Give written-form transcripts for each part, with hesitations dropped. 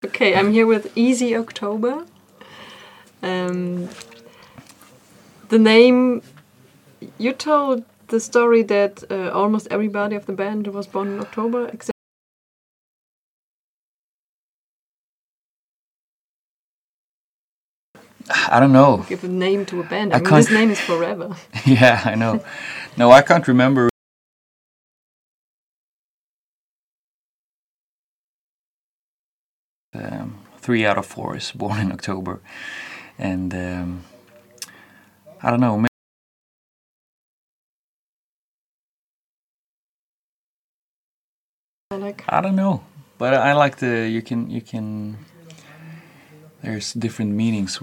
Okay, I'm here with Easy October. The name, you told the story that almost everybody of the band was born in October, except I don't know. give a name to a band. I mean, this name is forever. Yeah, I know. No, I can't remember. 3 out of 4 is born in October, and I don't know. I don't know, but I like the you can. There's different meanings.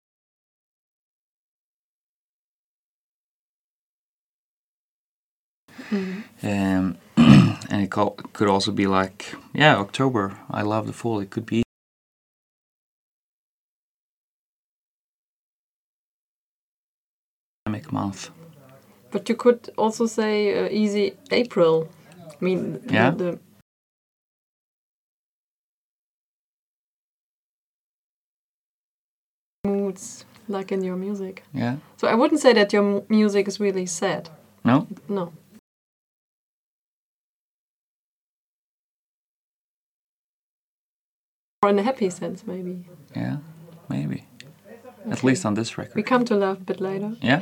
And it could also be like, yeah, October. I love the fall. It could be month. But you could also say Easy April. I mean, yeah. the moods like in your music. Yeah. So I wouldn't say that your music is really sad. No? No. Or in a happy sense, maybe. Yeah, maybe. Okay. At least on this record. We come to love a bit later. Yeah.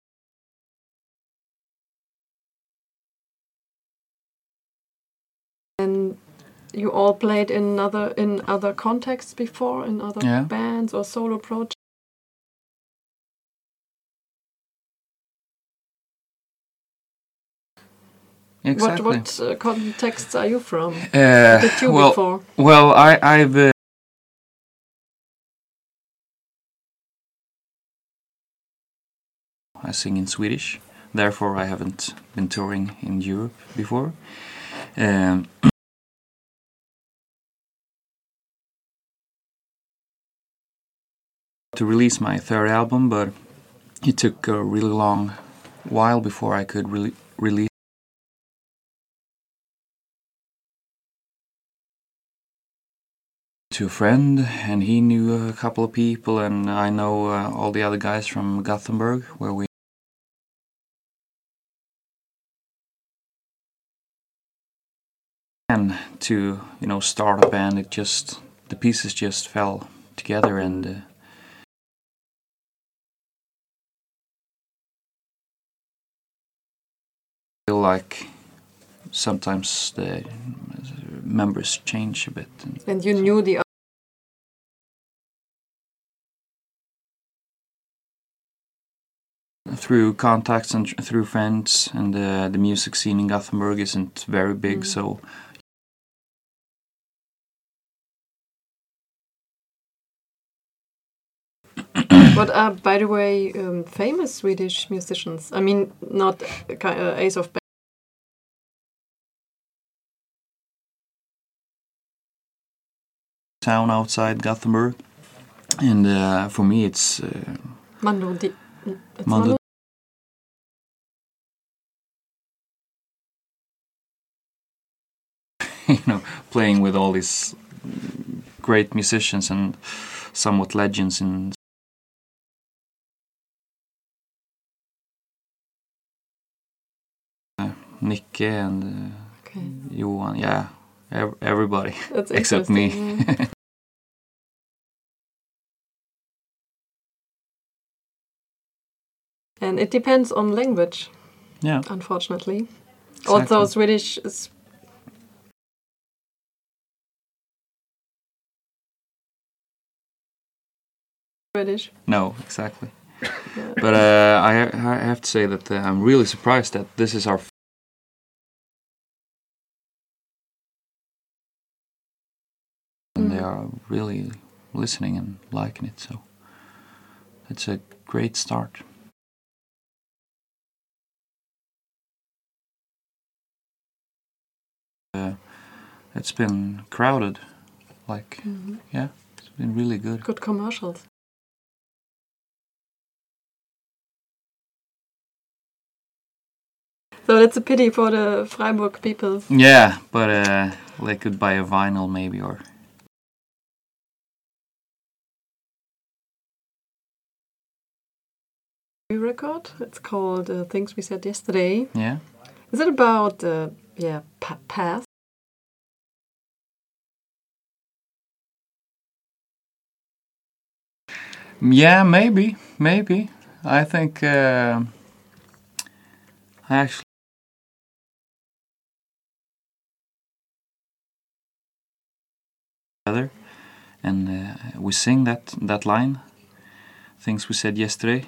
And you all played in other contexts before, in other bands or solo projects. Exactly. What contexts are you from? What did you before? Well, I've I sing in Swedish, therefore I haven't been touring in Europe before. To release my third album, but it took a really long while before I could release. To a friend, and he knew a couple of people, and I know all the other guys from Gothenburg, where we and to start a band. It just the pieces just fell together, and feel like sometimes the members change a bit. And you knew the through contacts and through friends, and the music scene in Gothenburg isn't very big, so. What are, by the way, famous Swedish musicians? I mean, not Ace of Base. Town outside Gothenburg, and for me it's Mando. Mando. Playing with all these great musicians and somewhat legends in Nicke and Johan, yeah, everybody except me. Yeah. And it depends on language. Yeah. Unfortunately. Exactly. Although Swedish is British. No, exactly. But I have to say that I'm really surprised that this is our and they are really listening and liking it, so it's a great start. It's been crowded, yeah, it's been really good. Good commercials. So that's a pity for the Freiburg people. Yeah, but they could buy a vinyl maybe, or record. It's called Things We Said Yesterday. Yeah. Is it about past? Yeah, maybe. I think I actually together, and we sing that line, things we said yesterday.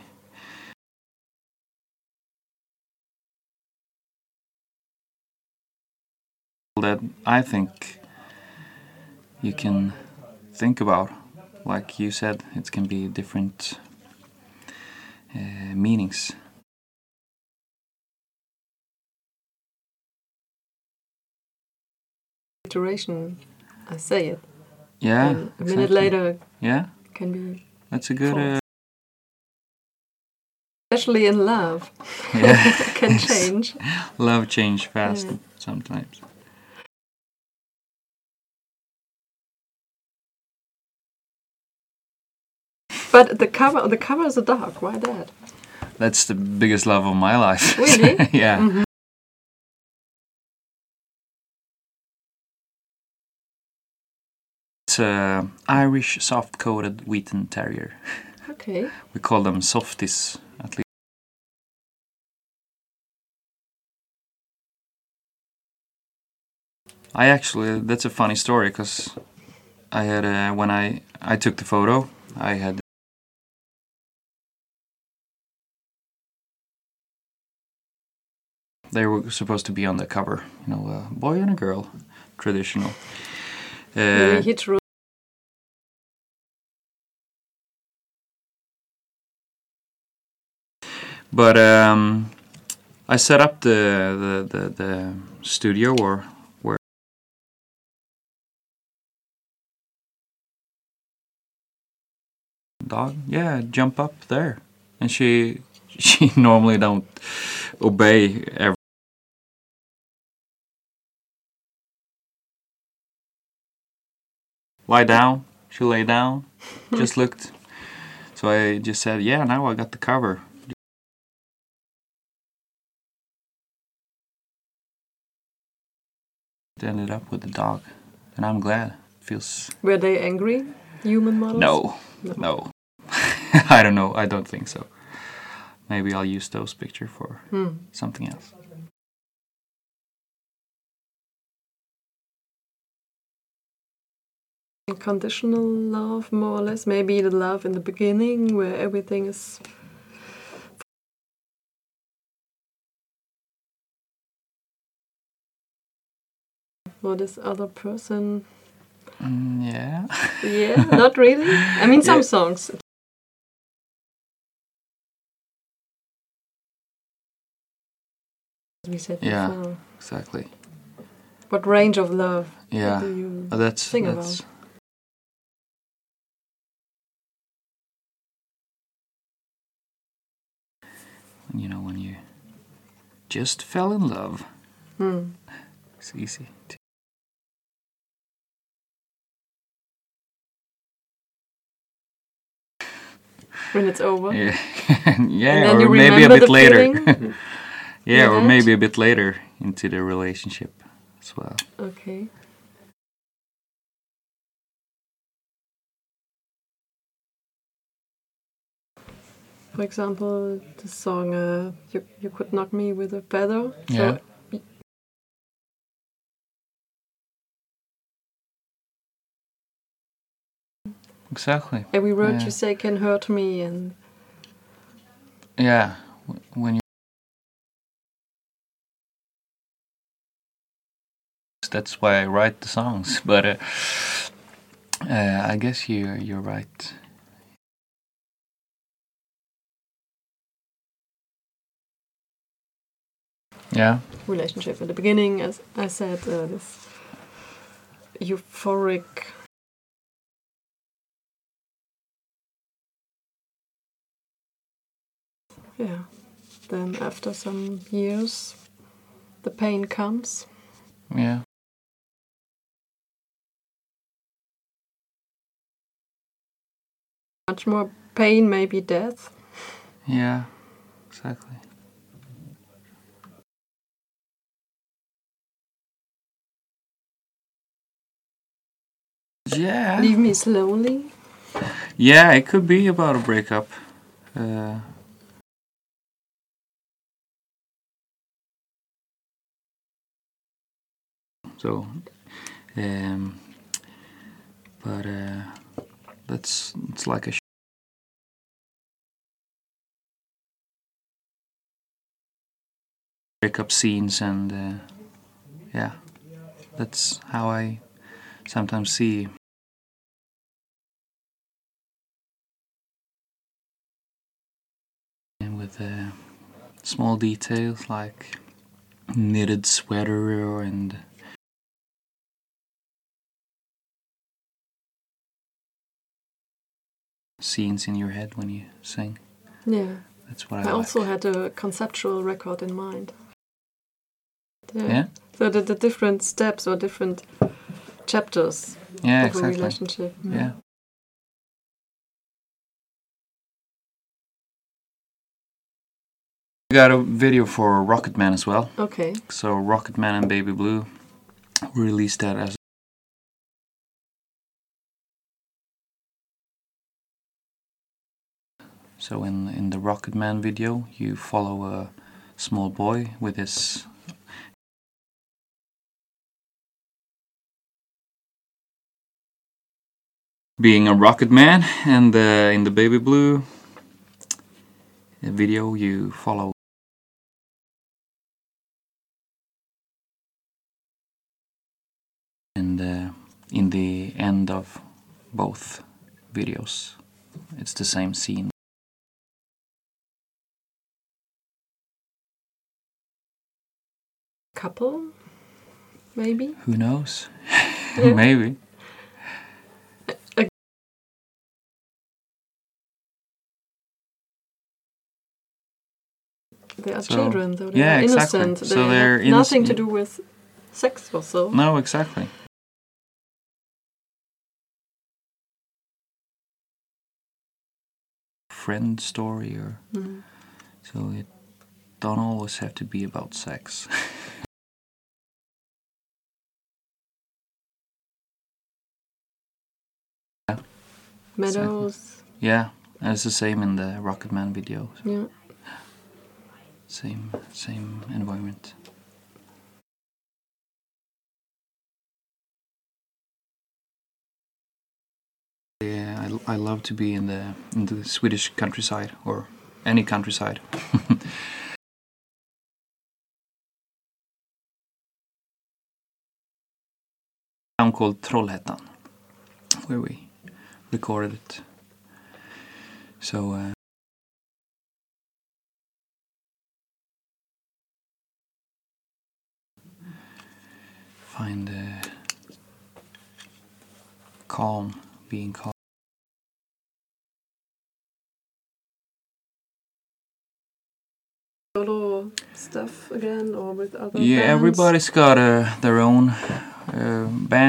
That I think you can think about, like you said, it can be different meanings. Iteration, I say it. Yeah. And a minute later, yeah, can be. That's a good. False. Especially in love, Yeah. can change. Love change fast sometimes. But the cover is a dog. Why that? That's the biggest love of my life. Really? Yeah. Mm-hmm. It's a Irish soft-coated Wheaten Terrier. Okay. We call them softies, at least. That's a funny story, because I had when I took the photo, I had they were supposed to be on the cover, a boy and a girl, traditional. Maybe he drew. But I set up the studio or where dog, jump up there, and she normally don't obey every. Lie down. She lay down. Just looked. So I just said, "Yeah, now I got the cover." It ended up with the dog, and I'm glad. Feels. Were they angry? Human models? No. I don't know. I don't think so. Maybe I'll use those pictures for something else. Conditional love, more or less. Maybe the love in the beginning, where everything is. For this other person. Yeah. Yeah, not really. I mean, some songs. As we said before. Exactly. What range of love do you sing about? When you just fell in love. It's easy. When it's over. Yeah. Yeah, or maybe a bit later. Or had? maybe a bit later into the relationship as well. Okay. For example, the song you Could Knock Me With a Feather. Yeah. So, Exactly. every word you say can hurt me, and when you. That's why I write the songs, but I guess you're right. Yeah. relationship at the beginning, as I said, this euphoric. Yeah. Then after some years, the pain comes. Yeah. Much more pain, maybe death. Yeah. exactly. Yeah. Leave Me Slowly. Yeah, it could be about a breakup. So, but it's like a breakup scenes, and yeah, that's how I sometimes see. And with small details like knitted sweater and scenes in your head when you sing. Yeah. That's what I I like. also had a conceptual record in mind. Yeah? So the different steps or different chapters Yeah, of exactly. a relationship. Yeah. We got a video for Rocketman as well. Okay. So Rocketman and Baby Blue released that as. So in the Rocketman video, you follow a small boy with his being a rocket man, and in the Baby Blue video, you follow. And in the end of both videos, it's the same scene. Couple, maybe? Who knows? Yeah. Maybe. They are So, children, though they yeah, are exactly. innocent. So they they're have nothing to innocent. do with sex or so. No, exactly. Friend story, or so it don't always have to be about sex. Meadows. Yeah, and it's the same in the Rocketman video. So Yeah. same environment. Yeah, I love to be in the Swedish countryside, or any countryside. Town called Trollhättan, where we recorded it. So find calm, being calm. Solo stuff again, or with other Yeah, bands? everybody's got their own band.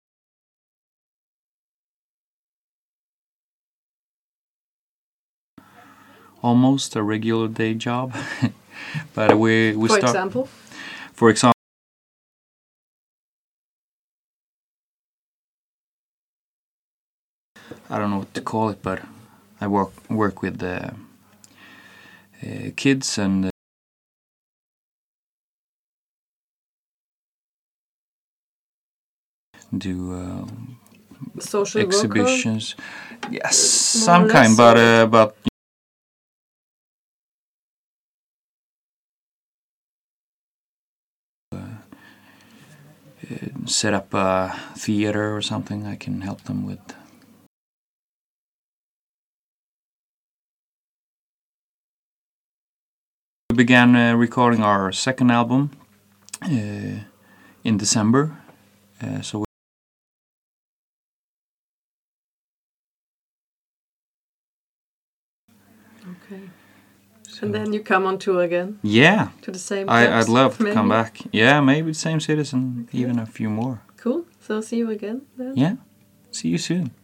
Almost a regular day job, but we For start. example? For example, I don't know what to call it, but I work with kids and do Social exhibitions. worker? Yes, More some or kind, less, but set up a theater or something. I can help them with. We began recording our second album in December, so. Okay. And then you come on tour again? Yeah. To the same I'd love to maybe? come back. Yeah, maybe the same cities and even a few more. Cool. So see you again then? Yeah. See you soon.